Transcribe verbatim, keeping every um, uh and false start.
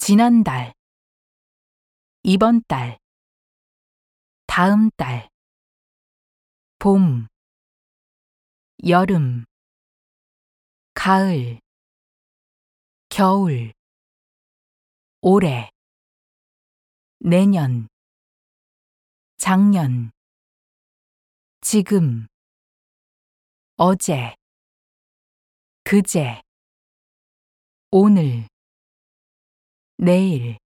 지난달, 이번 달, 다음 달, 봄, 여름, 가을, 겨울, 올해, 내년, 작년, 지금, 어제, 그제, 오늘, 내일,